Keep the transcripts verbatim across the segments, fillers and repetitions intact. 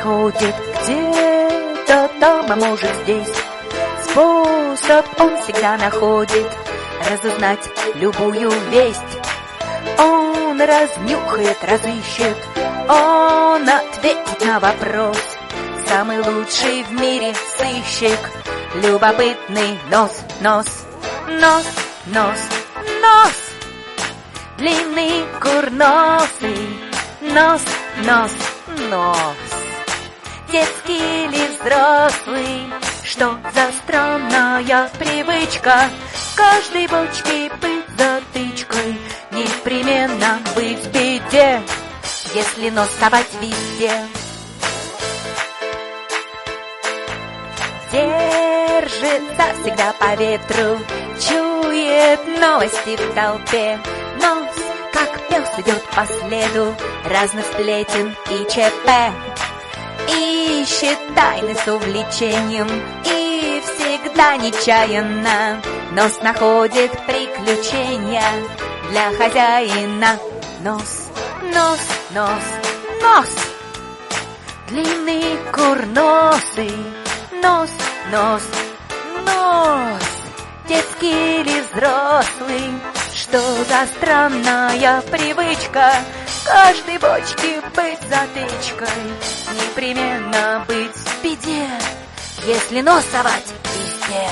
находит где-то там, а может здесь. Способ он всегда находит разузнать любую весть. Он разнюхает, разыщет, он ответит на вопрос. Самый лучший в мире сыщик, любопытный нос, нос, нос, нос, нос. Длинный курносый нос, нос, нос. Детский или взрослый, что за странная привычка в каждой бочке быть затычкой, непременно быть в беде, если нос совать везде. Держится всегда по ветру, чует новости в толпе. Нос, как пес, идет по следу разных сплетен и ЧП. Ищет тайны с увлечением и всегда нечаянно нос находит приключения для хозяина. Нос, нос, нос, нос. Длинный курносый нос, нос, нос. Детский или взрослый, что за странная привычка в каждой бочке быть затычкой, непременно быть в беде, если нос совать везде.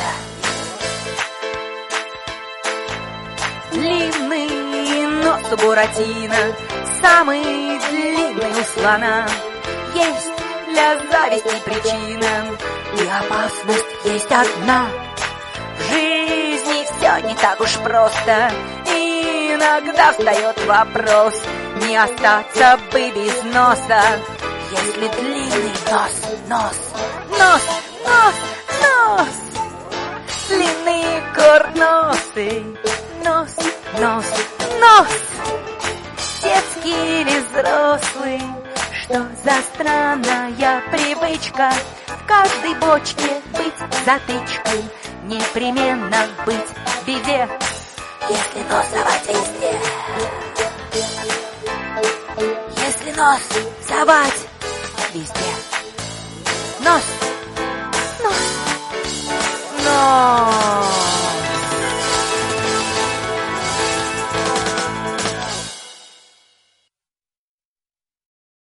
Длинный нос у Буратино, самый длинный у слона. Есть для зависти причина, и опасность есть одна. В жизни все не так уж просто, и иногда встает вопрос, не остаться бы без носа, если длинный нос, нос, нос, нос, нос. Длинный курносый нос, нос, нос. Детский или взрослый, что за странная привычка в каждой бочке быть затычкой, непременно быть в беде, если нос совать везде. Если нос совать везде. Нос, нос, нос.